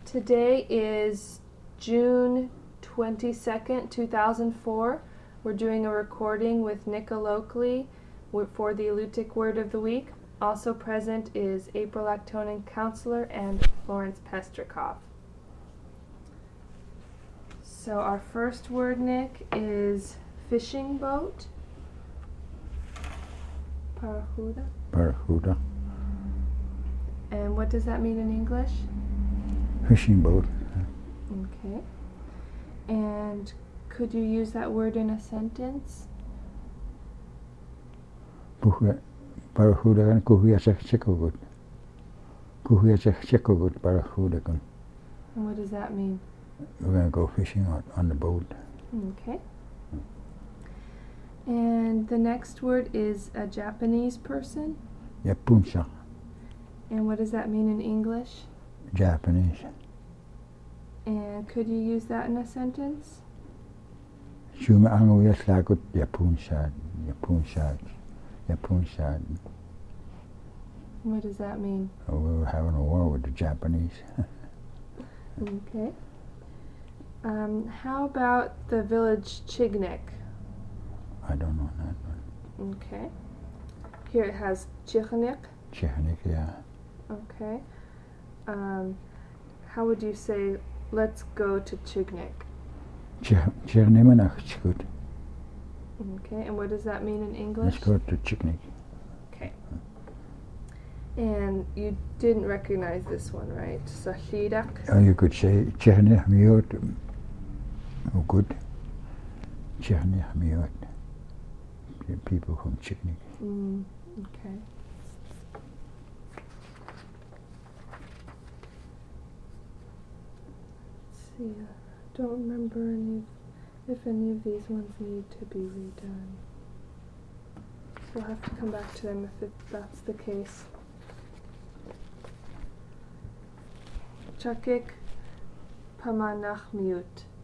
Today is June 22nd, 2004. We're doing a recording with Nicola Oakley for the Alutiiq Word of the Week. Also present is April Actonin, counselor, and Florence Pestrikov. So our first word, Nick, is fishing boat. Parahuda. Parahuda. And what does that mean in English? Fishing boat. Okay. And could you use that word in a sentence? Parahuda kan kuhuya chikogut. Kuhuya chikogut parahuda kan. And what does that mean? We're going to go fishing on the boat. Okay. And the next word is a Japanese person. Yapunsa. And what does that mean in English? Japanese. And could you use that in a sentence? Shuma anguya slagut Yapunsa. Yapunsa. Yapunsa. What does that mean? We were having a war with the Japanese. Okay. How about the village Chignik? I don't know that one. Okay. Here it has Chignik. Chechnik, yeah. Okay. How would you say, let's go to Chignik? Chernimanach chikut. Okay, and what does that mean in English? Let's go to Chignik. Okay. And you didn't recognize this one, right? Sahidak. Oh, you could say Chernih miot. Oh, good. Chernih miot. People from Chignik. Okay. Let's see. I don't remember if any of these ones need to be redone. We'll have to come back to them if that's the case. Chakik Pamanachmiut.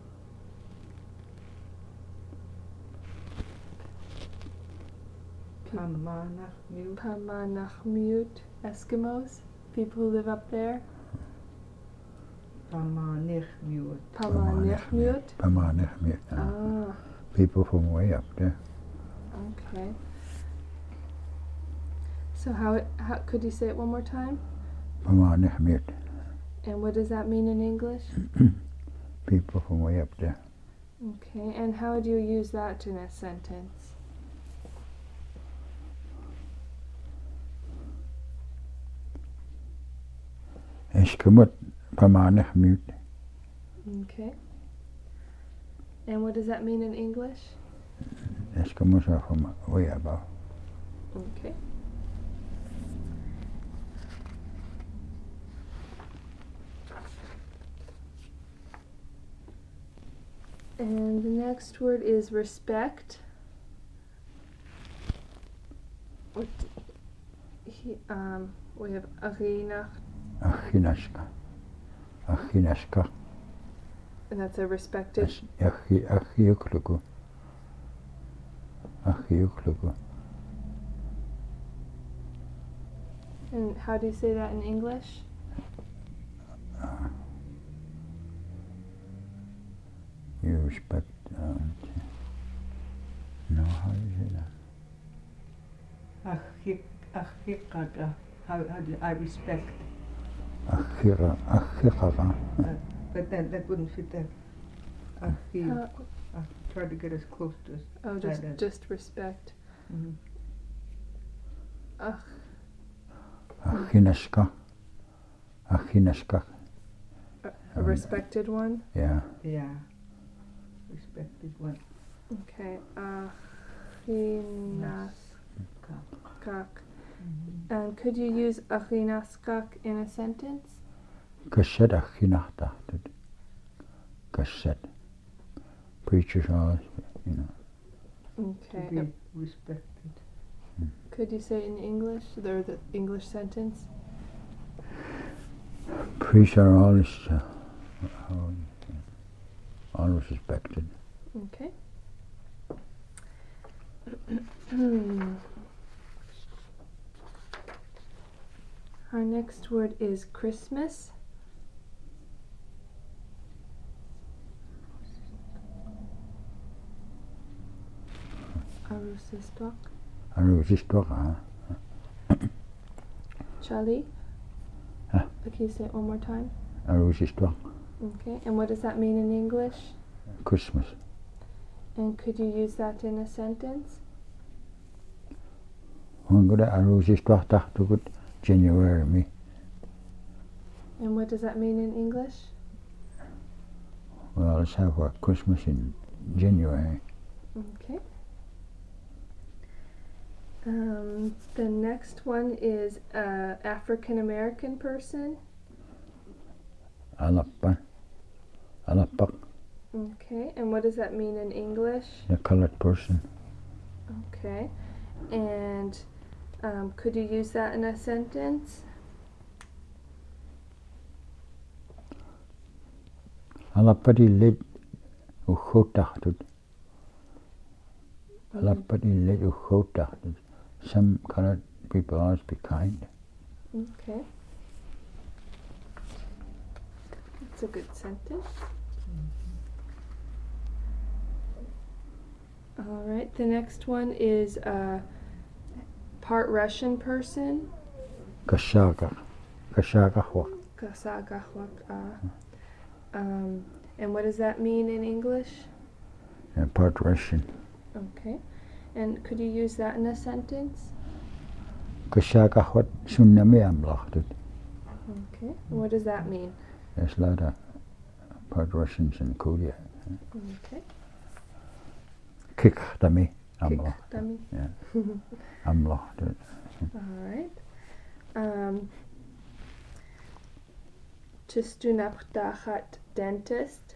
Pamanachmiut. Eskimos, people who live up there. Pamanachmiut. Pamanachmiut. Pamanachmiut. Ah, People from way up there. okay. So how could you say it one more time? Pamanachmiut. And what does that mean in English? People from way up there. Okay, and how would you use that in a sentence? Eskimot Pamanachmiut. Okay. And what does that mean in English? Eskimos are from way above. Okay. And the next word is respect. We have Arinach, Achinashka. Achinashka. and that's a respected. Achiukluku. Achiukluku. And how do you say that in English? You respect. No, how do you say that? Achikaka. How do I respect? Achikaka. But then that wouldn't fit there. Try to get as close to as Oh, that as. just respect. Mhm. Achinashka. Achinashka. A respected one. Yeah. Yeah. Respected one. Okay. Achinaskak. And could you use achinaskak in a sentence? Kasset achinachta. Kasset. Preachers always, you know. To Okay. be respected. Could you say it in English, or the English sentence? Priests are always respected. Okay. Our next word is Christmas. Arusistok. Arusistok. Chali. Huh? Can you say it one more time? Arusistok. Okay. And what does that mean in English? Christmas. And could you use that in a sentence? Hungada Arusistok tahtukut January me. And what does that mean in English? Well, let's have our Christmas in January. Okay. The next one is African American person. Alapak. Okay. And what does that mean in English? The colored person. Okay. And could you use that in a sentence? Alapati lid uchotachtut. Alapati lid uchotachtut. Some colored people always be kind. Okay. That's a good sentence. All right. The next one is part Russian person. Kashaga hwa. Kasagahwak. And what does that mean in English? And part Russian. Okay. And could you use that in a sentence? Kashaga hwa tsunami amlachtut. Okay. And what does that mean? There's a lot of part Russians in Korea. Okay. Kichtami amlachtut. Dummy. Yeah. Amlachtut. All right. Chistunapdachat dentist.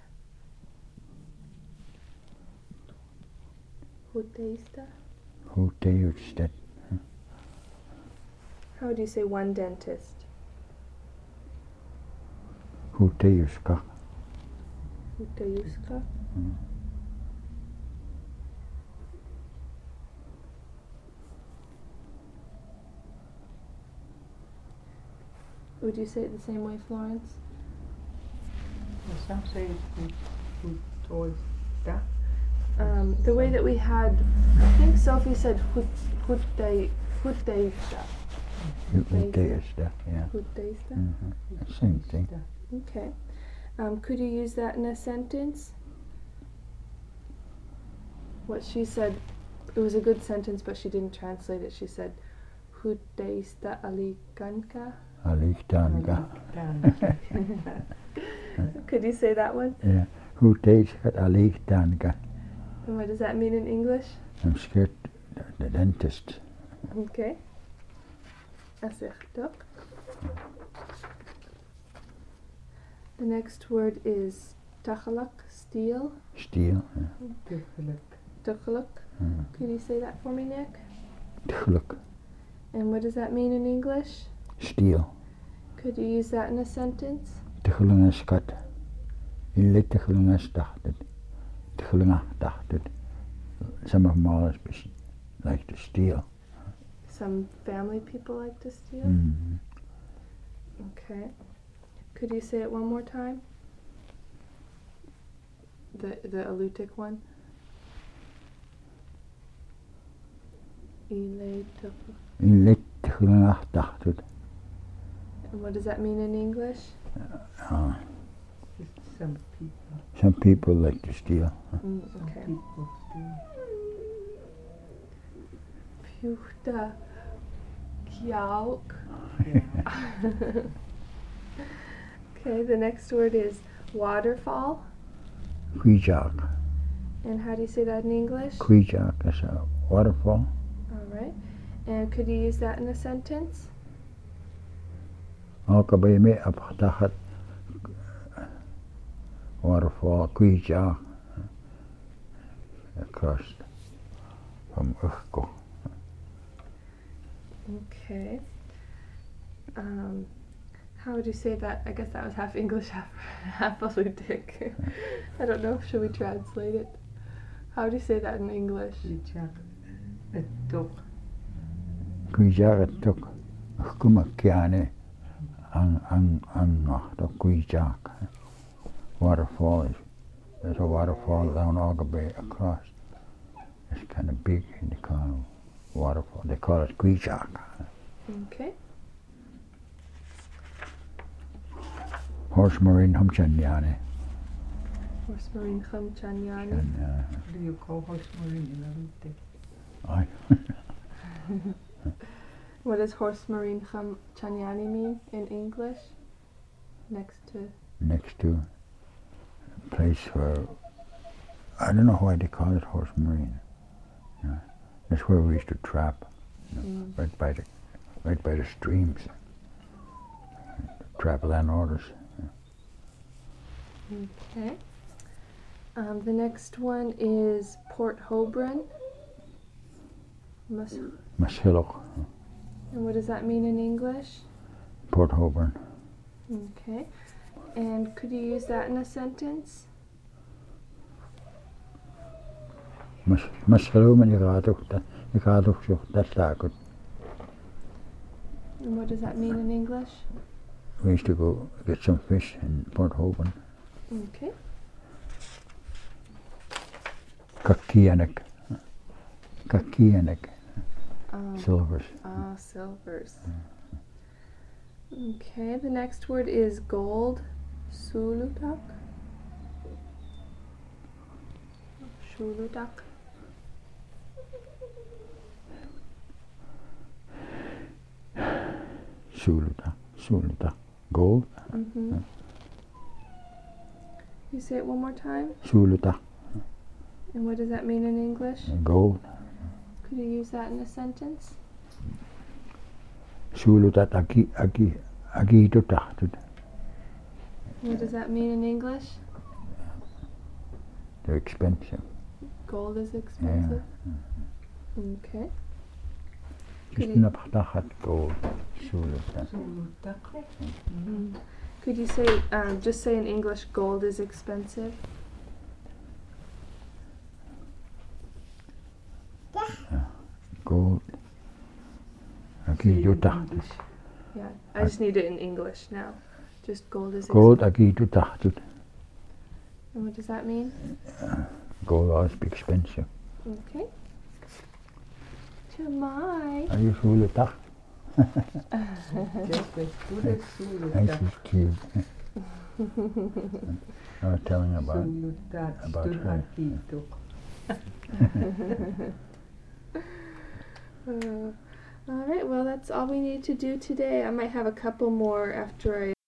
Huteista. Huteyutstet. How do you say one dentist? Huteyuska. Huteyuska. Would you say it the same way, Florence? Well, some say who toys that. The way that we had, I think Sophie said huteista. Huteyusta. Yeah. Huteista. Same thing. Okay. Could you use that in a sentence? What she said, it was a good sentence, but she didn't translate it. She said, Huteista alikanka. Alichtanga. Could you say that one? Yeah. Huteyuska alichtanga. And what does that mean in English? I'm scared the dentist. Okay. Acerto. The next word is tachalak, steel. Steel. Tachalak. Could you say that for me, Nick? Tchuluk. And what does that mean in English? Steel. Could you use that in a sentence? Tchulungaskat. Illit tchulungasdachtet. Tchulungasdachtet. Some of them always like to steal. Some family people like to steal? Mm. Okay. Could you say it one more time? The Alutiiq one? Illit. Illit tchulungasdachtet. And what does that mean in English? Some people. Some people like to steal. Some Okay. people do. Puhta Kyauk. Okay, the next word is waterfall. Kwijak. And how do you say that in English? Kwijak is a waterfall. All right. And could you use that in a sentence? Alkabayme apchtachat waterfall Kwijak across from Ukhko. Okay. How would you say that? I guess that was half English, half Alutiiq. I don't know. Should we translate it? How do you say that in English? Kwijak tuk Ukhkumakiane ang Kwijak. Waterfall is there's a waterfall down Alkabay across. It's kind of big, and they call it waterfall. They call it Guichak. Okay. Horse Marine Humchanyane. Horse Marine Khamchanyani. What do you call horse marine in Alute? Aye. What does Horse Marine Khamchanyani mean in English? Next to. Next to a place where, I don't know why they call it Horse Marine. Yeah. That's where we used to trap, right by the streams. Trap land orders. Okay. The next one is Port Hobron. Mashilloch, And what does that mean in English? Port Hobron. Okay. And could you use that in a sentence? Mashilloch and Yagaduch, that's that good. And what does that mean in English? We used to go get some fish in Port Hobron. Okay. Kakianek. Silvers. Silvers. Okay, the next word is gold. Sulutak. Shulutak. Suluta. Gold. Mm-hmm. You say it one more time? Suluta. And what does that mean in English? Gold. Could you use that in a sentence? Sulutat agi tutahtud. What does that mean in English? They're expensive. Gold is expensive. Okay. Could Just you, naphtachat gold. Suluta. Sulutak. could you say, just say in English, gold is expensive? Gold. Agi tutahtud. Yeah, I just need it in English now. Just gold is Gold agi tutahtud. And what does that mean? Gold always be expensive. Okay. Chamai. Are you Sulutah? Just as good as Nice Sulutak. is cute. I was telling about Sulutat about stood her. All right, well, that's all we need to do today. I might have a couple more after I